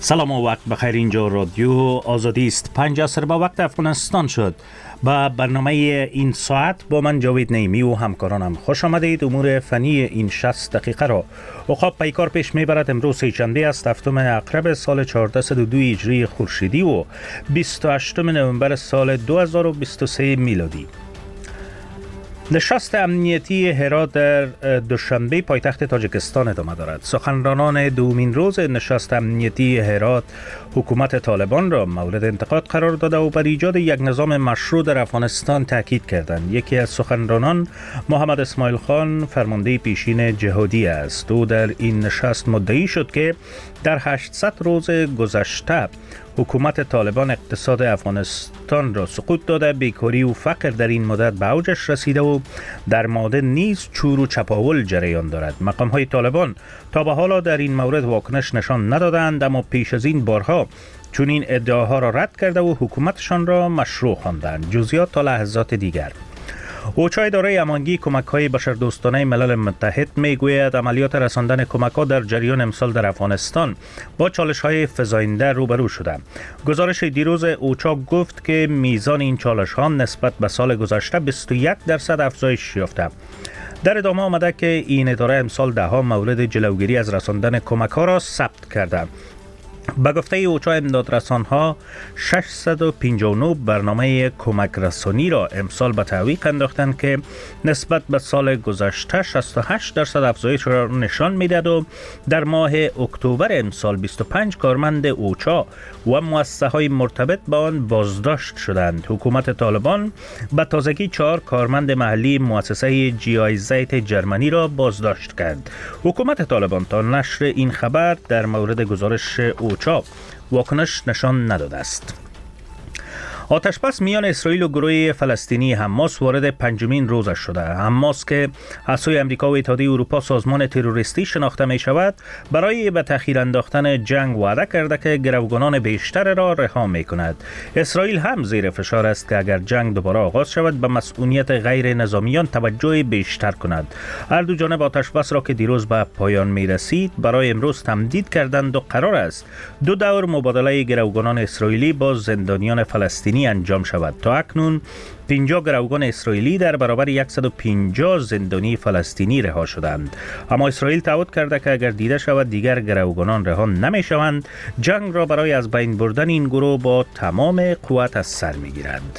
سلام و وقت بخیر. اینجا رادیو آزادی است. 5 عصر به وقت افغانستان شد. با برنامه این ساعت با من جاوید نعیمی و همکارانم خوش آمدید. امور فنی این 60 دقیقه را عقاب پیکار پیش میبرد. امروز سه‌شنبه است، 7 اکتبر سال 1402 هجری خورشیدی و 28 نوامبر سال 2023 میلادی. نشست امنیتی هرات در دوشنبه پایتخت تاجیکستان ادامه دارد. سخنرانان دومین روز نشست امنیتی هرات حکومت طالبان را مورد انتقاد قرار داده و بر ایجاد یک نظام مشروع در افغانستان تاکید کردند. یکی از سخنرانان محمد اسماعیل خان فرمانده پیشین جهادی است. او در این نشست مدعی شد که در 800 روز گذشته حکومت طالبان اقتصاد افغانستان را سقوط داده، بیکاری و فقر در این مدت به اوجش رسیده و در معادن نیز چور و چپاول جریان دارد. مقام‌های طالبان تا به حالا در این مورد واکنش نشان ندادند، اما پیش از این بارها چون این ادعاها را رد کرده و حکومتشان را مشروع خواندند. جزئیات تا لحظات دیگر. اوچا اداره امانگی کمک‌های بشردوستانه ملل متحد میگوید عملیات رساندن کمک‌ها در جریان امسال در افغانستان با چالش‌های فزاینده روبرو شده. گزارش دیروز اوچا گفت که میزان این چالش‌ها نسبت به سال گذشته 21% افزایش یافته. در ادامه آمده که این اداره امسال ده‌ها مورد جلوگیری از رساندن کمک‌ها را ثبت کرده. به گفته اوچا امدادرسان‌ها 659 برنامه کمک رسانی را امسال به تعویق انداختند که نسبت به سال گذشته 68% افزایش را نشان می‌دهد و در ماه اکتبر امسال 25 کارمند اوچا و مؤسسه‌های مرتبط با آن بازداشت شدند. حکومت طالبان به تازگی 4 کارمند محلی مؤسسه GIZ جرمنی را بازداشت کرد. حکومت طالبان تا نشر این خبر در مورد گزارش اوچا واکنش نشان نداده است. آتش‌بس میان اسرائیل و گروه فلسطینی حماس وارد 5مین روزش شده. حماس که از سوی امریکا و اتحادیه اروپا سازمان تروریستی شناخته می شود، برای به تأخیر انداختن جنگ وعده کرده که گروگانان بیشتر را رها می کند. اسرائیل هم زیر فشار است که اگر جنگ دوباره آغاز شود به مسئولیت غیر نظامیان توجه بیشتر کند. هر دو جانب آتش‌بس را که دیروز به پایان می رسید برای امروز تمدید کردند و قرار است 2 دور مبادله گروگانان اسرائیلی با زندانیان فلسطینی انجام شود. تا اکنون 50 گروگان اسرائیلی در برابر 150 زندانی فلسطینی رها شدند. اما اسرائیل تعهد کرده که اگر دیده شود دیگر گروگانان رها نمی شوند، جنگ را برای از بین بردن این گروه با تمام قوت از سر می گیرند.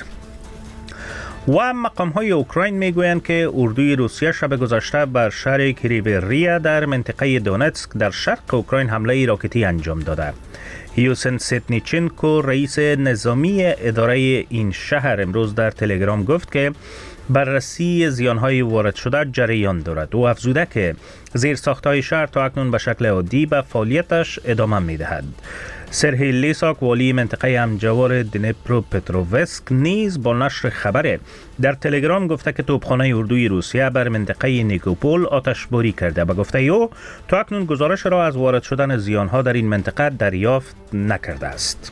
و مقام‌های اوکراین میگویند که اردوی روسیه شب گذشته بر شهر کریوریا در منطقه دونتسک در شرق اوکراین حمله راکتی انجام داده. یوسن سیتنیچنکو رئیس نظامی اداره این شهر امروز در تلگرام گفت که بررسی زیانهای وارد شده جریان دارد. او افزوده که زیرساخت‌های شهر تا اکنون به شکل عادی به فعالیتش ادامه می‌دهد. سرهی لیساک والی منطقه همجوار دنیپرو پترووسک نیز با نشر خبر در تلگرام گفته که توپخانه اردوی روسیه بر منطقه نیکوپول آتشباری کرده. به گفته او تا اکنون گزارش را از وارد شدن زیانها در این منطقه دریافت نکرده است.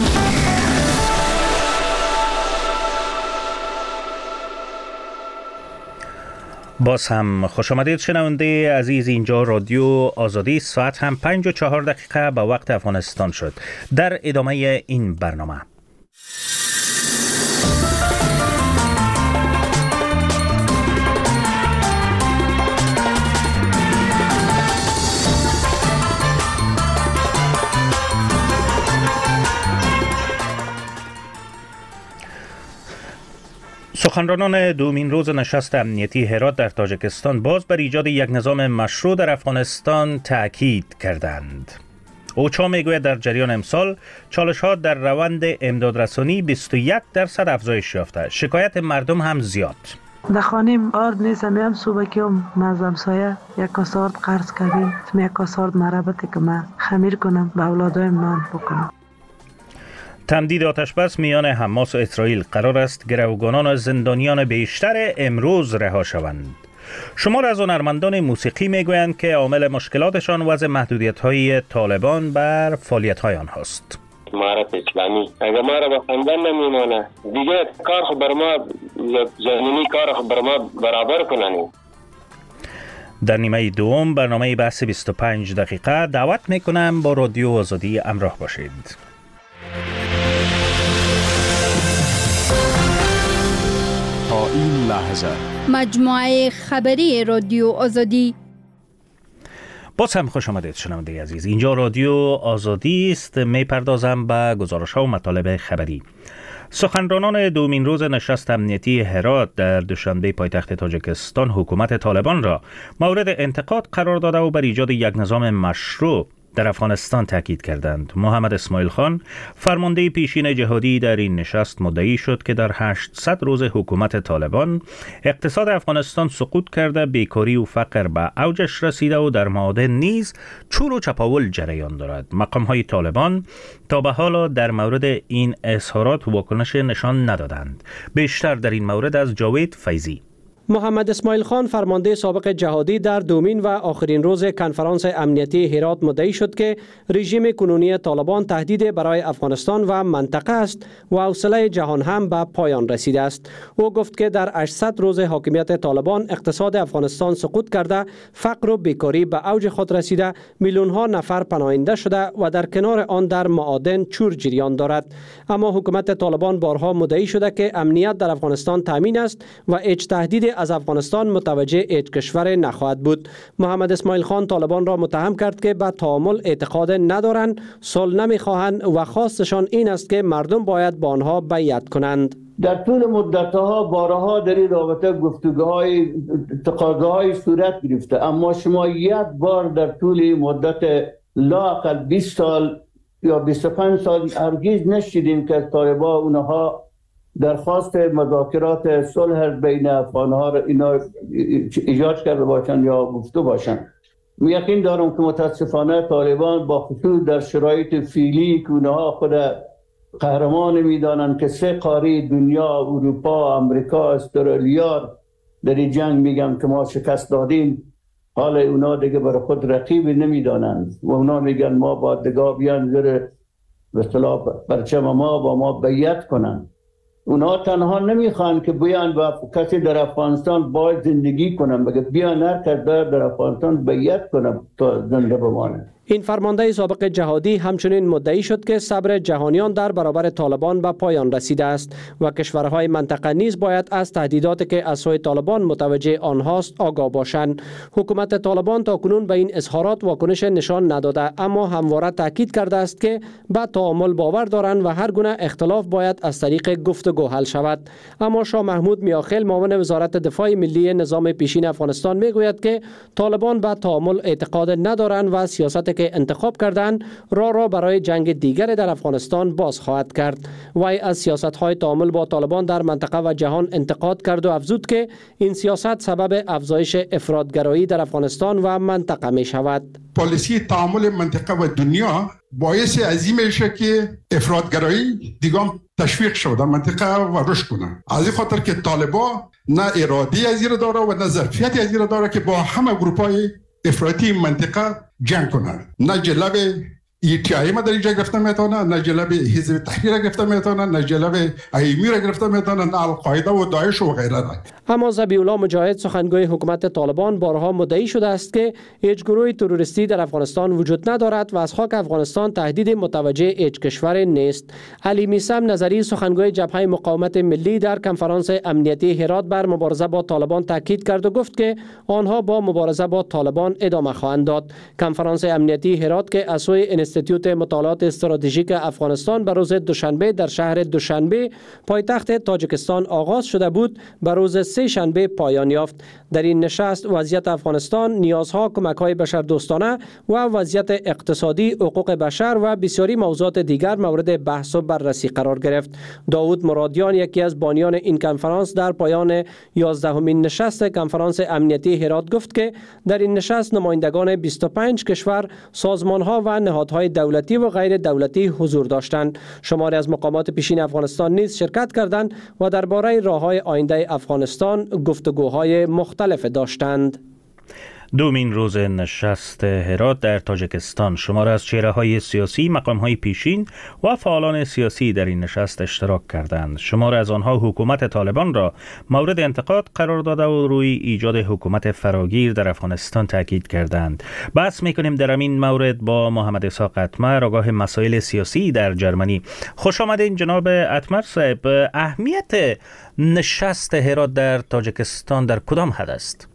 باز هم خوش آمدید شنونده عزیز. اینجا رادیو آزادی. ساعت هم 5:04 به وقت افغانستان شد. در ادامه این برنامه سخنرانان دومین روز نشست امنیتی هرات در تاجیکستان باز بر ایجاد یک نظام مشروع در افغانستان تأکید کردند. اوچا میگوید در جریان امسال چالش‌ها در روند امدادرسانی 21% افزایش یافته. شکایت مردم هم زیاد. در خانه آرد نیست، هم صبح که مزم سایه یک کاسارد قرض کردیم، یک کاسارد مربطه که من خمیر کنم به اولادایم نان بکنم. تمدید آتش‌بس میان حماس و اسرائیل قرار است گروگانان و زندانیان بیشتر امروز رها شوند. شمار از هنرمندان موسیقی میگویند که عامل مشکلاتشان وضع محدودیت‌های طالبان بر فعالیت‌های آنهاست. امارت اسلامی اگر ما را به خندان نمیمانه دیگه کار خو بر ما زمینی کار خو بر ما برابر کنن. در نیمه دوم برنامه بحث 25 دقیقه دعوت میکنم با رادیو آزادی همراه باشید. تا این لحظه مجموعه خبری رادیو آزادی. باز هم خوش آمدید شنونده عزیز. اینجا رادیو آزادی است. میپردازم به گزارش‌ها و مطالب خبری. سخنرانان دومین روز نشست امنیتی هرات در دوشنبه پایتخت تاجیکستان حکومت طالبان را مورد انتقاد قرار داده و بر ایجاد یک نظام مشروع در افغانستان تاکید کردند. محمد اسماعیل خان فرمانده پیشین جهادی در این نشست مدعی شد که در 800 روز حکومت طالبان اقتصاد افغانستان سقوط کرده، بیکاری و فقر به اوجش رسیده و در معادن نیز چور و چپاول جریان دارد. مقام‌های طالبان تا به حال در مورد این اظهارات واکنش نشان ندادند. بیشتر در این مورد از جاوید فیضی. محمد اسماعیل خان فرمانده سابق جهادی در دومین و آخرین روز کنفرانس امنیتی هرات مدعی شد که رژیم کنونی طالبان تهدید برای افغانستان و منطقه است و حوصله جهان هم به پایان رسیده است. او گفت که در 800 روز حاکمیت طالبان اقتصاد افغانستان سقوط کرده، فقر و بیکاری به اوج خود رسیده، میلیون ها نفر پناهنده شده و در کنار آن در معادن چور جریان دارد. اما حکومت طالبان بارها مدعی شده که امنیت در افغانستان تامین است و هیچ تهدید از افغانستان متوجه هیچ کشور نخواهد بود. محمد اسماعیل خان طالبان را متهم کرد که به تعامل اعتقاد ندارند، صلح نمیخواهند و خواستشان این است که مردم باید با آنها بیعت کنند. در طول مدتها بارها در این رابطه گفتگوهای تقاضاهای صورت گرفته، اما شما یک بار در طول مدت لااقل 20 سال یا 25 سال هرگز نشیدیم که طالبان اونها درخواست مذاکرات صلح بین افغان‌ها را اینا ایجاد کرده باشند یا گفته باشند. یقین دارم که متاسفانه طالبان با خصوص در شرایط فعلی که اونها خود قهرمان میدانند که 3 قاره دنیا، اروپا، امریکا، استرالیا در این جنگ میگن که ما شکست دادیم، حال اونا دیگه برای خود رقیب نمیدانند و اونا میگن ما با دیگه بیان زیر به اصطلاح پرچم ما با ما بیعت کنند. اونا تنها نمیخوان که بیان با کسی در افغانستان باید زندگی کنن، بگه بیان هر کس در افغانستان بیعت کنن تا زنده بمانه. این فرمانده سابق جهادی همچنین مدعی شد که صبر جهانیان در برابر طالبان به پایان رسیده است و کشورهای منطقه نیز باید از تهدیداتی که از سوی طالبان متوجه آنهاست آگاه باشند. حکومت طالبان تاکنون به این اظهارات واکنش نشان نداده، اما همواره تاکید کرده است که به تعامل باور دارند و هر گونه اختلاف باید از طریق گفتگو حل شود. اما شاه محمود میاخیل معاون وزارت دفاع ملی نظام پیشین افغانستان میگوید که طالبان به تعامل اعتقاد ندارند و سیاست که انتخاب کردند را برای جنگ دیگر در افغانستان باز خواهد کرد. وی از سیاست‌های تعامل با طالبان در منطقه و جهان انتقاد کرد و افزود که این سیاست سبب افزایش افراطگرایی در افغانستان و منطقه می شود. پالیسی تعامل منطقه و دنیا باعث عظیم میشه که افراطگرایی دیگه تشویق شود در منطقه و رشد کنه. از این خاطر که طالبان نه اراده از این داره و نه ظرفیت از این داره که با همه گروپ‌های افراطی منطقه جنگ کنند. نه جلب ایتیای ما در اینجا گرفته میتونه، نه جلب حزب تحریر گرفته میتونه، نه جلب ایمی را گرفته میتونه، نه القاعده و داعش و غیره. اما ذبیح الله مجاهد سخنگوی حکومت طالبان بارها مدعی شده است که هیچ گروه تروریستی در افغانستان وجود ندارد و از خاک افغانستان تهدید متوجه هیچ کشور نیست. علی میثم نظری سخنگوی جبهه مقاومت ملی در کنفرانس امنیتی هرات بر مبارزه با طالبان تاکید کرد و گفت که آنها با مبارزه با طالبان ادامه خواهند داد. کنفرانس امنیتی هرات که از سوی انستیتوت مطالعات استراتژیک افغانستان به روز دوشنبه در شهر دوشنبه پایتخت تاجیکستان آغاز شده بود، به روز سه شنبه پایان یافت. در این نشست وضعیت افغانستان، نیازها، کمک‌های بشردوستانه و وضعیت اقتصادی، حقوق بشر و بسیاری موضوعات دیگر مورد بحث و بررسی قرار گرفت. داود مرادیان یکی از بانیان این کنفرانس در پایان 11مین نشست کنفرانس امنیتی هرات گفت که در این نشست نمایندگان 25 کشور، سازمان‌ها و نهادهای دولتی و غیر دولتی حضور داشتند. شماری از مقامات پیشین افغانستان نیز شرکت کردند و درباره راه‌های آینده افغانستان گفتگوهای مختلف داشتند. دومین روز نشست هرات در تاجیکستان شمار از چهره‌های سیاسی، مقام‌های پیشین و فعالان سیاسی در این نشست اشتراک کردند. شمار از آنها حکومت طالبان را مورد انتقاد قرار داده و روی ایجاد حکومت فراگیر در افغانستان تاکید کردند. بحث می‌کنیم در این مورد با محمد اسحاق اتمر، آگاه مسائل سیاسی در جرمنی. خوش آمدین جناب اتمر صاحب. اهمیت نشست هرات در تاجیکستان در کدام حد است؟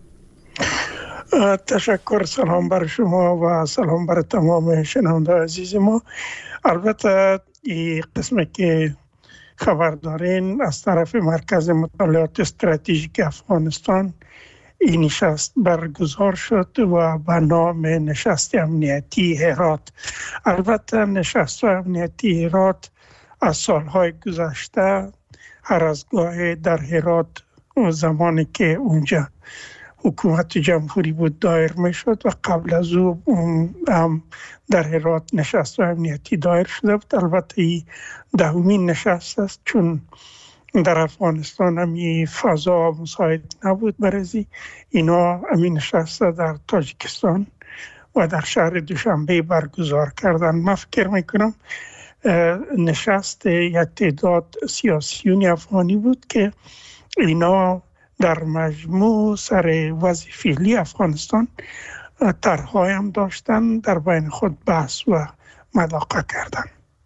تشکر. سلام بر شما و سلام بر تمام شنونده عزیز ما. البته این قسمه که خبر دارین از طرف مرکز مطالعات استراتژیک افغانستان این نشست برگزار شد و به نام نشست امنیتی هرات. البته نشست امنیتی هرات از سالهای گذشته هر از گاهی در هرات زمانی که اونجا حکومت جمهوری بود دایر می شد و قبل از او هم در هرات نشست امنیتی دایر شده بود. البته این دهمین نشست است چون در افغانستان هم فضا مساعد نبود برای اینا. همین نشست در تاجیکستان و در شهر دوشنبه برگزار کردن. من فکر میکنم نشست یک تعداد سیاسیون افغانی بود که اینا در مجموع سر وضع فعلی افغانستان طرح‌های هم داشتن، در بین خود بحث و مذاکره کردن.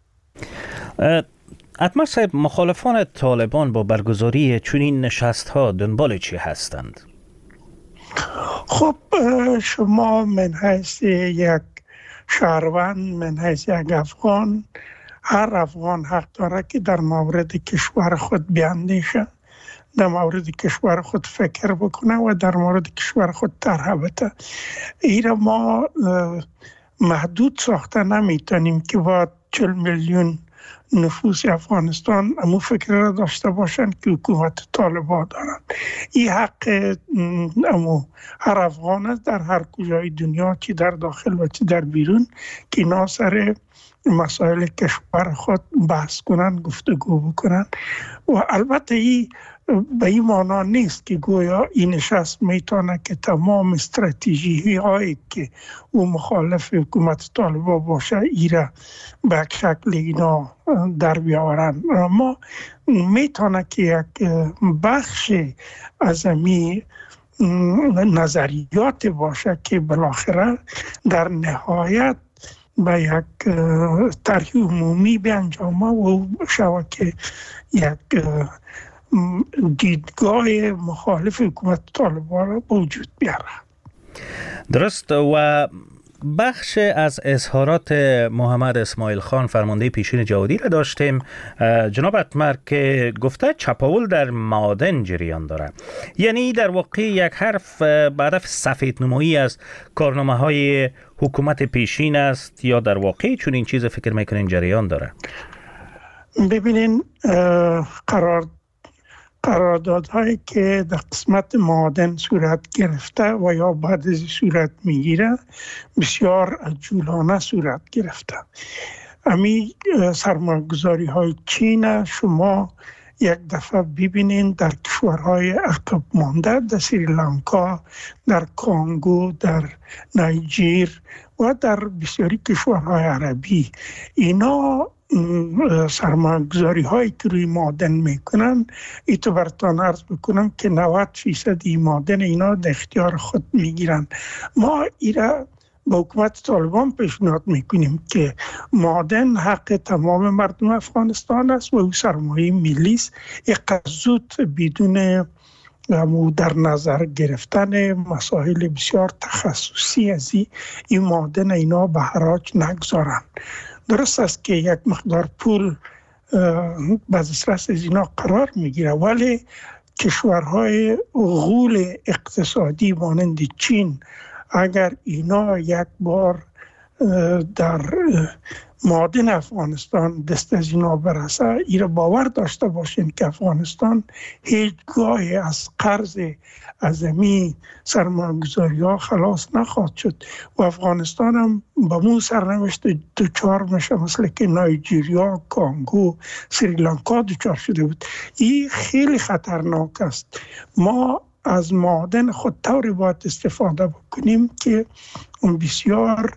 اتمر صاحب، مخالفان طالبان با برگزاری چنین نشست‌ها دنبال چی هستند؟ خب شما من حیث یک شهروند، من حیث یک افغان، هر افغان حق داره که در مورد کشور خود بیاندیشه، در مورد کشور خود فکر بکنه و در مورد کشور خود طرح بده. این ما محدود ساخته نمیتونیم که با 40 میلیون نفوس افغانستان امو فکر را داشته باشند که حکومت طالبان دارند. این حق امو هر افغان است در هر کجای دنیا، چی در داخل و چی در بیرون، که اینا سر مسائل کشور خود بحث کنن، گفتگو بکنن. و البته این به این معنا نیست که گویا این نشست میتونه که تمام استراتژی هایی که او مخالف حکومت طالبان باشه ایره به شکل اینا در بیاورن. اما میتونه که یک بخش از امی نظریات باشه که بالاخره در نهایت به یک طرح عمومی بیانجامه و شود که یک دیدگاه مخالف حکومت طالبان را وجود بیاره. درست. و بخش از اظهارات محمد اسماعیل خان فرمانده پیشین جهادی را داشتیم جناب اتمر که گفته چپاول در معادن جریان داره. یعنی در واقع یک حرف به هدف سفید نمایی از کارنامه های حکومت پیشین است یا در واقع چون این چیز فکر میکنین جریان داره؟ ببینین قراردادهایی که در قسمت معادن صورت گرفته و یا بعد از صورت میگیره بسیار عجولانه صورت گرفته. امی سرمایه‌گذاری های چین شما یک دفعه ببینین در کشورهای عقب مانده، در سریلانکا، در کانگو، در نایجیر و در بسیاری کشورهای عربی، اینا سرمایه‌گذاری هایی که روی معادن میکنن، ایتو براتون عرض بکنم که 90% این معادن اینا در اختیار خود میگیرن. ما ایره با حکومت طالبان پیشنهاد میکنیم که معادن حق تمام مردم افغانستان است و او سرمایه ملی است. زود بدون در نظر گرفتن مسائل بسیار تخصصی از این معادن اینا به حراج نگذارن. درست است که یک مقدار پول به دسترس از اینا قرار میگیره، ولی کشورهای غول اقتصادی مانند چین اگر اینا یک بار در معادن افغانستان دست از اینا برسه، اینا باور داشته باشین که افغانستان هیچگاه از قرض عظیمی سرمایه‌گذاری ها خلاص نخواهد شد و افغانستان هم با مو سرنوشت دوچار میشه، مثل که نایجیریا، کانگو، سریلانکا دوچار شده بود. این خیلی خطرناک است. ما از معادن خود طوری باید استفاده بکنیم که بسیار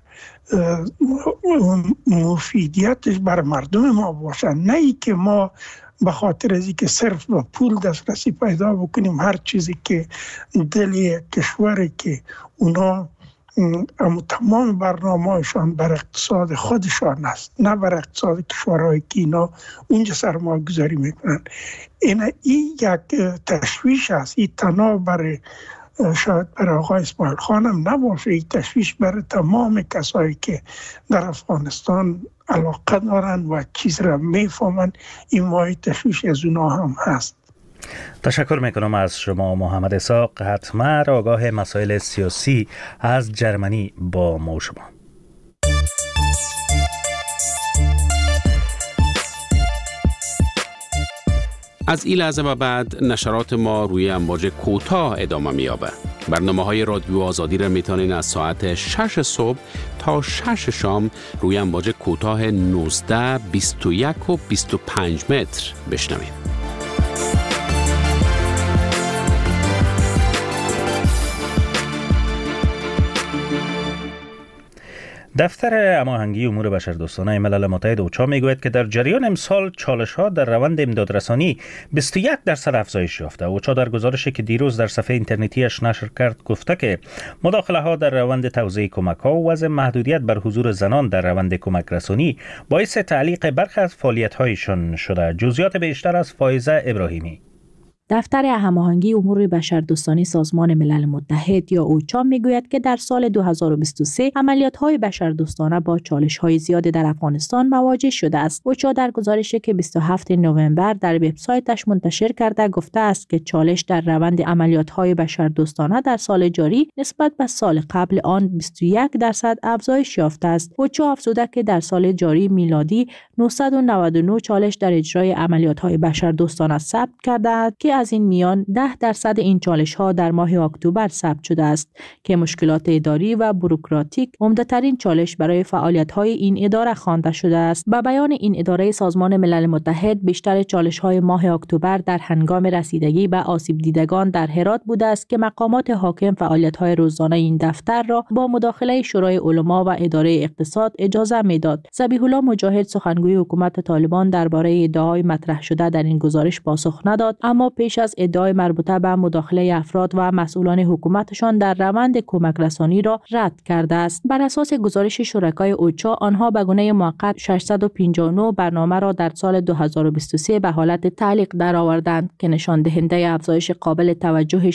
مفیدیتش بر مردم ما باشه، نه ای که ما به خاطر از که صرف به پول دسترسی پیدا بکنیم هر چیزی که دل کشوری که اونا تمام برنامه‌شان بر اقتصاد خودشان است، نه بر اقتصاد کشورهایی که اینا اونجا سرمایه گذاری میکنن. این یک تشویش است. این تنها برای شاید برای آقای اسماعیل خانم نباشه، این تشویش برای تمام کسایی که در افغانستان علاقه دارن و چیز را میفهمن. این مایه تشویش از اونا هم هست. تشکر میکنم از شما محمد اسحاق حتمر، آگاه مسائل سیاسی از جرمنی با ما شما. از این لحظه و بعد نشرات ما روی امواج کوتاه ادامه می‌یابد. برنامه‌های رادیو آزادی را میتونین از ساعت 6 صبح تا 6 شام روی امواج کوتاه 19، 21 و 25 متر بشنوید. دفتر هماهنگی امور بشردوستانه ملل متحد اوچا میگوید که در جریان امسال چالش‌ها در روند امدادرسانی 21% افزایش یافته. اوچا در گزارشی که دیروز در صفحه اینترنتیش نشر کرد گفته که مداخله‌ها در روند توزیع کمک‌ها و وضع محدودیت بر حضور زنان در روند کمک رسانی باعث تعلیق برخی از فعالیت‌هایشان شده. جزئیات بیشتر از فائزه ابراهیمی. دفتر هماهنگی امور بشردوستانه سازمان ملل متحد یا اوچا میگوید که در سال 2023 عملیات‌های بشردوستانه با چالش‌های زیادی در افغانستان مواجه شده است. اوچا در گزارشی که 27 نوامبر در وبسایتش منتشر کرده گفته است که چالش در روند عملیات‌های بشردوستانه در سال جاری نسبت به سال قبل آن 21% افزایش یافته است. اوچا افزوده که در سال جاری میلادی 999 چالش در اجرای عملیات‌های بشردوستانه ثبت کرده است که از این میان 10% این چالش‌ها در ماه اکتبر ثبت شده است که مشکلات اداری و بوروکراتیک عمده‌ترین چالش برای فعالیت‌های این اداره خوانده شده است. با بیان این اداره سازمان ملل متحد بیشتر چالش‌های ماه اکتبر در هنگام رسیدگی به آسیب دیدگان در هرات بوده است که مقامات حاکم فعالیت‌های روزانه این دفتر را با مداخله شورای علما و اداره اقتصاد اجازه می‌داد. ذبیح الله مجاهد سخنگوی حکومت طالبان درباره ادعاهای مطرح شده در این گزارش پاسخ نداد، اما پیش از ادعای مربوطه به مداخله افراد و مسئولان حکومتشان در روند کمک رسانی را رد کرده است. بر اساس گزارش شرکای اوچا، آنها به گونه موقت 659 برنامه را در سال 2023 به حالت تعلیق درآوردند که نشان دهنده افزایش قابل توجه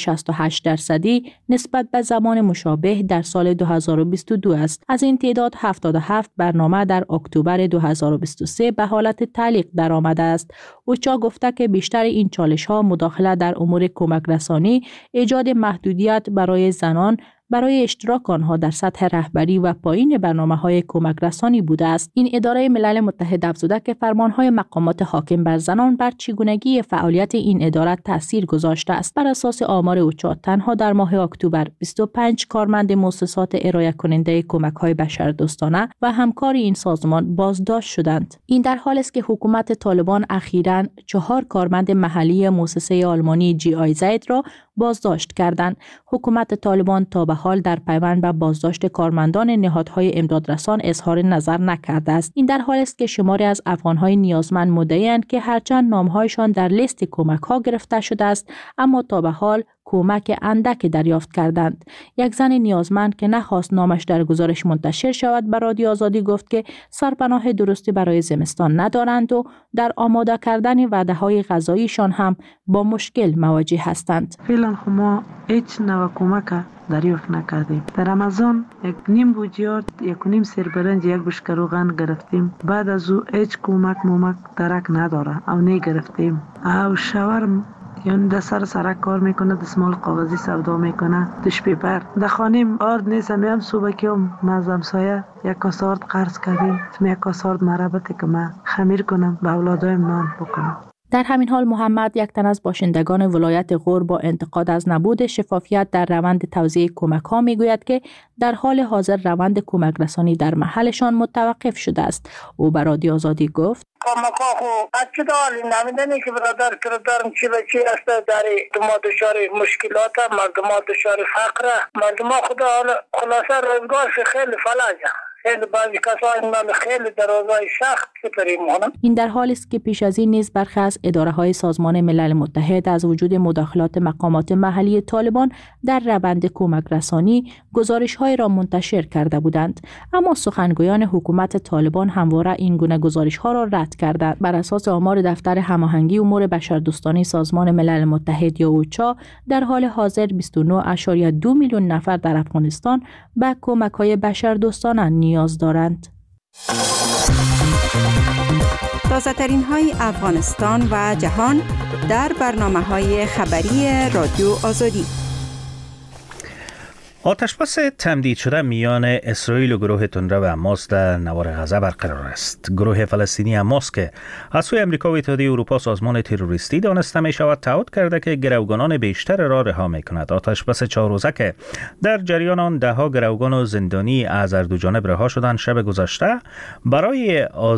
68% نسبت به زمان مشابه در سال 2022 است. از این تعداد 77 برنامه در اکتبر 2023 به حالت تعلیق درآمده است. اوچا گفته که بیشتر این چالش‌ها مداخله در امور کمک رسانی، ایجاد محدودیت برای زنان برای اشتراک آنها در سطح رهبری و پایین برنامه‌های کمک رسانی بوده است. این اداره ملل متحد افزوده که فرمان‌های مقامات حاکم بر زنان بر چگونگی فعالیت این اداره تاثیر گذاشته است. بر اساس آمار اوچا تنها در ماه اکتبر 25 کارمند مؤسسات ارائه کننده کمک‌های بشردوستانه و همکار این سازمان بازداشت شدند. این در حالی است که حکومت طالبان اخیراً 4 کارمند محلی مؤسسه آلمانی GIZ را بازداشت کردند. حکومت طالبان تا به حال در پیوند به بازداشت کارمندان نهادهای امدادرسان اظهار نظر نکرده است. این در حالی است که شماری از افغان‌های نیازمند مدعی‌اند که هرچند نام‌هایشان در لیست کمک‌ها گرفته شده است، اما تا به حال کمک اندک دریافت کردند. یک زن نیازمند که نخواست نامش در گزارش منتشر شود به رادیو آزادی گفت که سرپناه درستی برای زمستان ندارند و در آماده کردن وعده‌های غذاییشان هم با مشکل مواجه هستند. فعلا ما هیچ نوع کمک دریافت نکردیم. در رمضان 1.5 بوجیارد، 1.5 سیر برنج، 1 بشکه روغن گرفتیم. بعد از او هیچ کمک درک نداره او نگرفتیم. او شاورم یعنی در سر کار میکنه، دستمال کاغذی سودا میکنه، دش پیپر در خانیم آرد نیست. میم صبح که مزم سایه یک کاسه آرد قرض کردیم، یک کاسه آرد مربطه که من خمیر کنم به اولادایم نان بکنم. در همین حال محمد، یک تن از باشندگان ولایت غور، با انتقاد از نبود شفافیت در روند توزیع کمک‌ها میگوید که در حال حاضر روند کمک رسانی در محلشان متوقف شده است. او به رادیو آزادی گفت: کمک‌ها نمیدونی که برادر چی به چی است، در ما دچار مشکلات، مردم دچار فقر، مردم خدا خلاصه روزگار خیلی فلجه. این در حالی است که پیش از این نیز برخی از اداره‌های سازمان ملل متحد از وجود مداخلات مقامات محلی طالبان در روند کمک رسانی گزارش‌های را منتشر کرده بودند، اما سخنگویان حکومت طالبان همواره این گونه گزارش‌ها را رد کردند. بر اساس آمار دفتر هماهنگی امور بشردوستانه سازمان ملل متحد یا اوچا، در حال حاضر 29.2 میلیون نفر در افغانستان به کمک‌های بشردوستانه نیاز دارند. تازه‌ترین های افغانستان و جهان در برنامه‌های خبری رادیو آزادی. آتشبس تمدید شده میان اسرائیل و گروه تندرو و حماس در نوار غزه برقرار است. گروه فلسطینی حماس که از سوی امریکا و اتحادیه اروپا سازمان تروریستی دانسته می شود، تعهد کرده که گروگانان بیشتر را رها می کند. آتشبس 4 روزه که در جریان آن ده‌ها گروگان و زندانی از هر دو جانب رها شدند، شب گذشته برای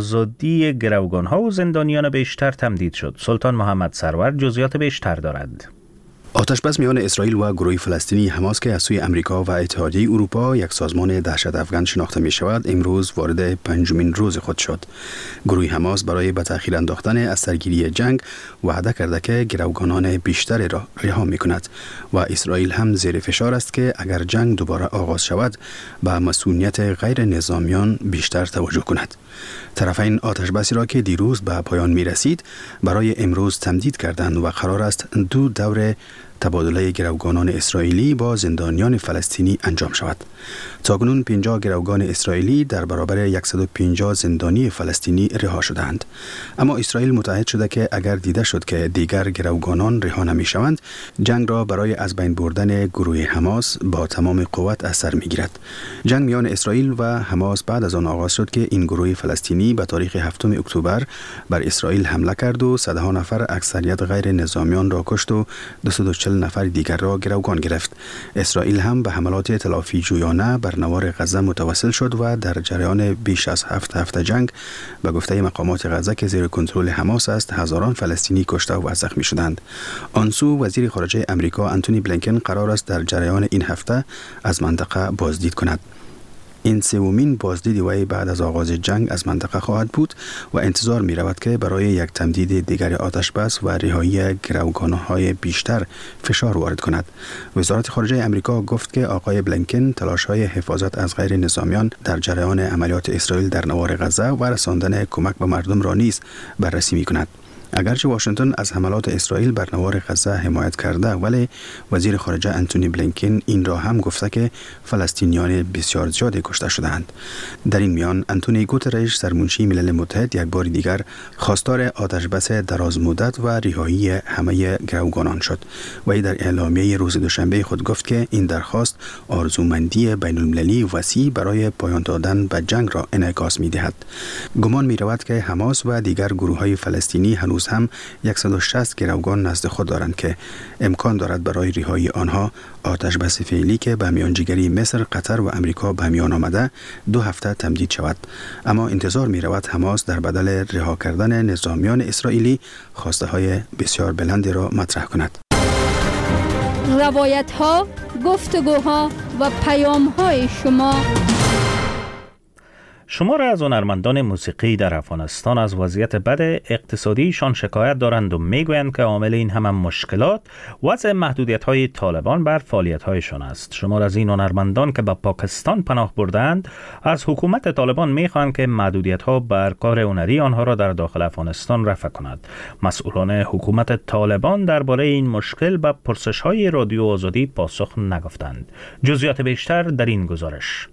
آزادی گروگان ها و زندانیان بیشتر تمدید شد. سلطان محمد سرور جزئیات بیشتر دارد. آتشبس میان اسرائیل و گروه فلسطینی حماس که از سوی امریکا و اتحادیه اروپا یک سازمان دهشت افغان شناخته می شود، امروز وارد 5مین روز خود شد. گروه حماس برای به تأخیر انداختن از سرگیری جنگ وعده کرده که گروگانان بیشتری را رها می کند و اسرائیل هم زیر فشار است که اگر جنگ دوباره آغاز شود به مسئولیت غیر نظامیان بیشتر توجه کند. طرفین آتشبسی را که دیروز به پایان می رسید برای امروز تمدید کردند و قرار است 2 دور تبادله گروگانان اسرائیلی با زندانیان فلسطینی انجام شود. تاکنون 50 گروگان اسرائیلی در برابر 150 زندانی فلسطینی رها شدند. اما اسرائیل متعهد شده که اگر دیده شد که دیگر گروگانان رها نمی شوند، جنگ را برای از بین بردن گروه حماس با تمام قوت از سر می گیرد. جنگ میان اسرائیل و حماس بعد از آن آغاز شد که این گروه فلسطینی به تاریخ 7 اکتبر بر اسرائیل حمله کرد و صدها نفر اکثریت غیر نظامیان را کشت و 240 نفر دیگر را گروگان گرفت. اسرائیل هم به حملات تلافی جویانه بر نوار غزه متوسل شد و در جریان بیش از 7 هفته جنگ به گفته مقامات غزه که زیر کنترل حماس است، هزاران فلسطینی کشته و زخمی شدند. آنسو وزیر خارجه امریکا آنتونی بلینکن قرار است در جریان این هفته از منطقه بازدید کند. این 3مین بازدید وی بعد از آغاز جنگ از منطقه خواهد بود و انتظار می رود که برای یک تمدید دیگر آتشبس و رهایی گروگان‌های بیشتر فشار وارد کند. وزارت خارجه امریکا گفت که آقای بلینکن تلاش‌های حفاظت از غیر نظامیان در جریان عملیات اسرائیل در نوار غزه و رساندن کمک به مردم را نیز بررسی می کند. اگرچه واشنگتن از حملات اسرائیل بر نوار غزه حمایت کرده، ولی وزیر خارجه آنتونی بلینکن این را هم گفته که فلسطینیان بسیار زیادی کشته شدند. در این میان آنتونی گوترش سرمنشی ملل متحد یک بار دیگر خواستار آتشبس دراز مدت و رهایی همه گروگانان شد. وی در اعلامیه روز دوشنبه خود گفت که این درخواست آرزومندی بین المللی وسیع برای پایان دادن به جنگ را انعکاس می‌دهد. گمان می‌رود که حماس و دیگر گروه‌های فلسطینی هنوز هم 160 گروگان نزد خود دارند که امکان دارد برای رهایی آنها آتشبس فعلی که به میانجیگری مصر، قطر و امریکا به میان آمده 2 هفته تمدید شود. اما انتظار می رود حماس در بدل رها کردن نظامیان اسرائیلی خواسته های بسیار بلندی را مطرح کند. روایت ها، گفتگوها و پیام های شما را از هنرمندان موسیقی در افغانستان از وضعیت بد اقتصادیشان شکایت دارند و میگویند که عامل این هم مشکلات وضع محدودیت‌های طالبان بر فعالیت‌هایشان است. شما از این هنرمندان که به پاکستان پناه بردند از حکومت طالبان می‌خواهند که محدودیت‌ها بر کار هنری آنها را در داخل افغانستان رفع کند. مسئولان حکومت طالبان درباره این مشکل به پرسش‌های رادیو آزادی پاسخ نگفتند. جزئیات بیشتر در این گزارش.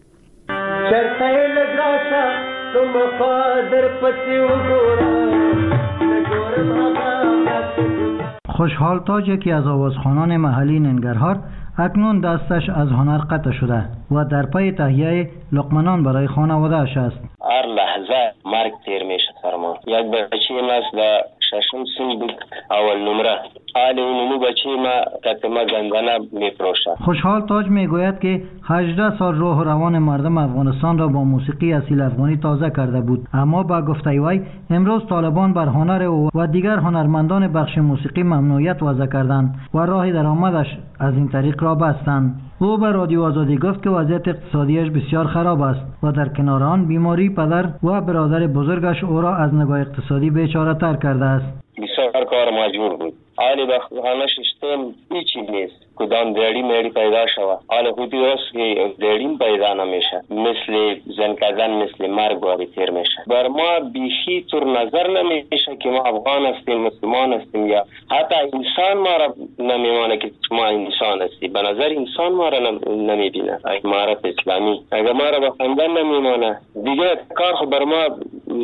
خوشحال تاج، یکی از آوازخوانان محلی ننگرهار، اکنون دستش از هنر قطع شده و در پی تهیه لقمنان برای خانواده‌اش است. هر لحظه مرگ تیر میشه فرمان. یک بچه نسل ششم سین بود اول نمره. حال اونو بچه ما کتما گندانه میفروشد. خوشحال تاج میگوید که 18 سال روح و روان مردم افغانستان را با موسیقی اصیل افغانی تازه کرده بود، اما با گفته وی امروز طالبان بر هنر او و دیگر هنرمندان بخش موسیقی ممنوعیت وضع کردند و راه درآمدش از این طریق را بستند. او به رادیو آزادی گفت که وضعیت اقتصادیش بسیار خراب است و در کنار آن بیماری پدر و برادر بزرگش او را از نگاه اقتصادی بیچاره تر کرده است. بسیار کار مجبور بود. حالی خانه ششتم هیچی نیست. کدام دیری میری پیدا شود. حالا خودی راست که دیریم پیدا نمیشه. مثل زن کردن مثل مرگ واری تیر میشه. بر ما بیشی طور نظر نمیشه که ما افغان هستیم، مسلمان هستیم، یا حتی انسان ما را نمیمانه که ما انسان هستیم. به نظر انسان ما را نمیبینه. امارت اسلامی اگر ما را به خواندن نمیمانه دیگه کار خود بر ما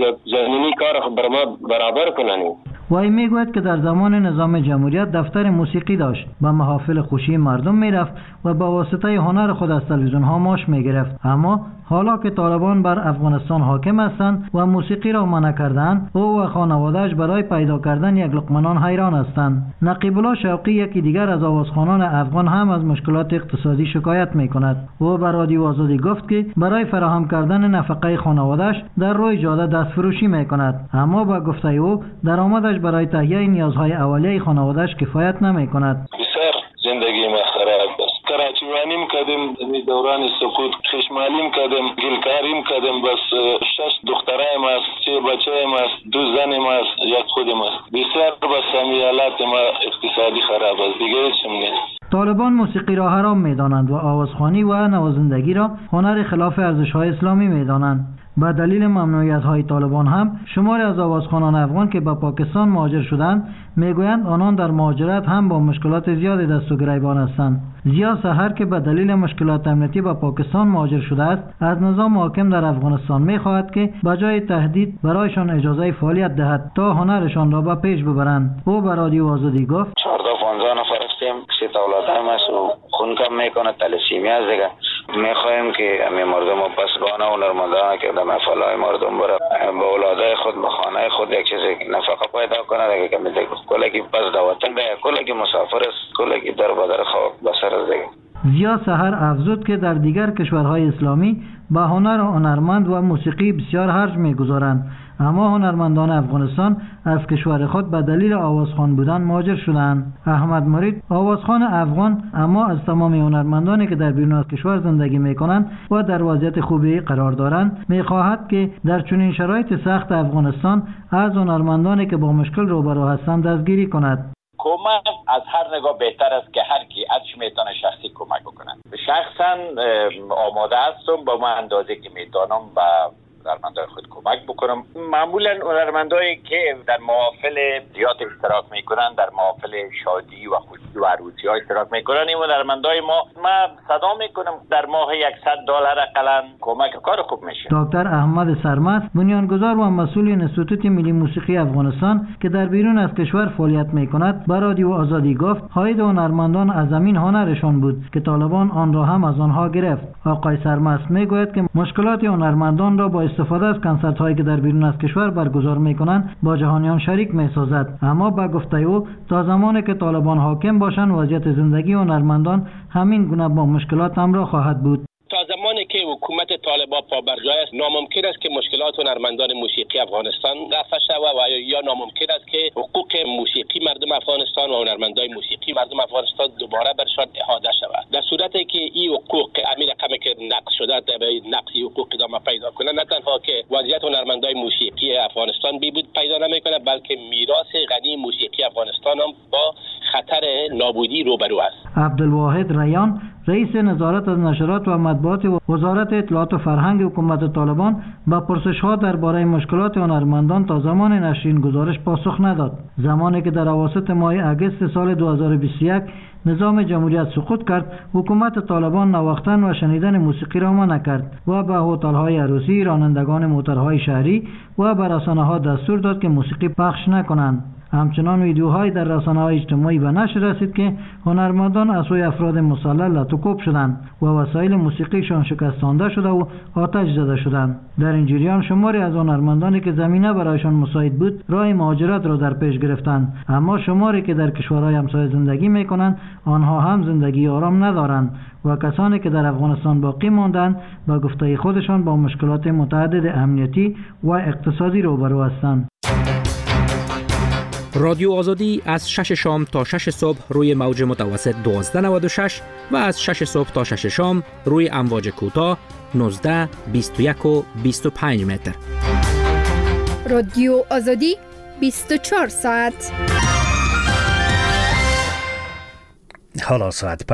زمینی کار خود بر ما برابر کننی. وی میگوید که در زمان نظام جمهوریت دفتر موسیقی داشت، به محافل خوشی مردم میرفت و با واسطه هنر خود از تلویزیون ها معاش میگرفت. اما حالا که طالبان بر افغانستان حاکم هستند و موسیقی را منع کردند، او و خانواده‌اش برای پیدا کردن یک لقمه نان حیران هستند. نقیب الله شوقی یکی دیگر از آوازخوانان افغان هم از مشکلات اقتصادی شکایت میکند. او به رادیو آزادی گفت که برای فراهم کردن نفقه خانواده‌اش در روی جاده دست فروشی میکند، اما با گفته او درآمدش برای تهیه نیازهای اولیه خانواده‌اش کفایت نمیکند. بسیار زندگی ما خراب است. کراچیوانیم کردیم، دوران سکوت خشمالیم کردیم، گلکاریم کردیم، بس 6 دخترایم است، 3 بچه‌ایم است، 2 زنیم است، یک خودم است. بسیار بس حالات ما اقتصادی خراب است، دیگه هیچم نیست. طالبان موسیقی را حرام می‌دانند و آوازخوانی و نوازندگی را هنر خلاف ارزش‌های اسلامی می‌دانند. به دلیل ممنوعیت‌های طالبان هم شماری از آوازخوانان افغان که به پاکستان مهاجر شدند میگویند آنان در مهاجرت هم با مشکلات زیادی دست و گریبان هستند. ضیا سحر که به دلیل مشکلات امنیتی به پاکستان مهاجر شده است، از نظام حاکم در افغانستان می‌خواهد که بجای تهدید برایشان اجازه فعالیت دهد تا هنرشان را به پیش ببرند. او به رادیو آزادی گفت 14-15 نفر هستیم، 3 اولادم است و خون کم میکنه، تلسیمی است دیگه. میخواهیم که همه مردم و پسگانه و نرمدانه که در مفعلهای مردم بره به اولادای خود به خانه خود یک چیز نفقه پیدا کنه دیگه، که میده کلکی پس دواتن دیگه، کلکی مسافر است، کلکی در بدر خواب بسر است دیگه. ضیا سحر افزود که در دیگر کشورهای اسلامی با هنر و هنرمند و موسیقی بسیار خرج میگذارند، اما هنرمندان افغانستان از کشور خود به دلیل آوازخوان بودن مهاجر شدند. احمد مرید آوازخوان افغان اما از تمام هنرمندانی که در بیرون از کشور زندگی میکنند و در وضعیت خوبی قرار دارند میخواهد که در چنین شرایط سخت افغانستان از هنرمندانی که با مشکل روبرو هستند دستگیری کند. کمک از هر نگاه بهتر است که هر کی ازش میتونه شخصی کمک بکنه. شخصا آماده هستم با من اندازه که میتونم با هنرمندای خود کمک بکنم. معمولا هنرمندایی که در محافل زیاد اشتراک میکنن، در محافل شادی و خوشی و عروسی ها اشتراک میکنن، این هنرمندای ما صدا میکنم در ماه $100 اقلا کمک کار خوب میشه. دکتر احمد سرمست بنیانگذار و مسئول انستیتوت ملی موسیقی افغانستان که در بیرون از کشور فعالیت میکند به رادیو آزادی گفت عاید هنرمندان از زمین هنرشان بود که طالبان آن را هم از آنها گرفت. آقای سرمست میگوید که مشکلات هنرمندان را با استفاده از کنسرت هایی که در بیرون از کشور برگزار میکنند با جهانیان شریک میسازد، اما با گفته او تا زمانی که طالبان حاکم باشند وضعیت زندگی هنرمندان همین گونه با مشکلات همراه خواهد بود. تا زمانی که حکومت طالبان پابرجای است ناممکن است که مشکلات هنرمندان موسیقی افغانستان رفع شود و یا ناممکن است که حقوق موسیقی مردم افغانستان و هنرمندای موسیقی مردم افغانستان دوباره برشان احاطه شود. در صورتی که این حقوق همین رقمی که نقض شده به نقض حقوق ادامه پیدا کنه، نه تنها که وضعیت هنرمندای موسیقی افغانستان بهبود پیدا نمیکنه، بلکه میراث غنی موسیقی افغانستان هم با خطر نابودی روبرو است. عبدالواحد ریان رئیس نظارت از نشرات و مطبوعات وزارت اطلاعات و فرهنگ حکومت طالبان با پرسش‌ها درباره مشکلات هنرمندان تا زمان نشر این گزارش پاسخ نداد. زمانی که در اواسط ماه اگست سال 2021 نظام جمهوریت سقوط کرد، حکومت طالبان نواختن و شنیدن موسیقی را منع کرد و به هتل‌های عروسی، رانندگان موترهای شهری و به رسانه‌ها دستور داد که موسیقی پخش نکنند. همچنان ویدیوهای در رسانه‌های اجتماعی به نشر رسید که هنرمندان از سوی افراد مسلح لطوکوب شدند و وسایل موسیقیشان شکستانده شده و آتش زده شدند. در این جریان شماری از هنرمندانی که زمینه برایشان مساعد بود راه مهاجرت را در پیش گرفتند، اما شماری که در کشورهای همسایه زندگی می‌کنند آنها هم زندگی آرام ندارند و کسانی که در افغانستان باقی ماندند با گفته خودشان با مشکلات متعدد امنیتی و اقتصادی روبرو هستند. رادیو آزادی از 6 شام تا 6 صبح روی موج متوسط 1296 و از 6 صبح تا 6 شام روی امواج کوتاه 19 21 و 25 متر. رادیو آزادی 24 ساعت. حالا ساعت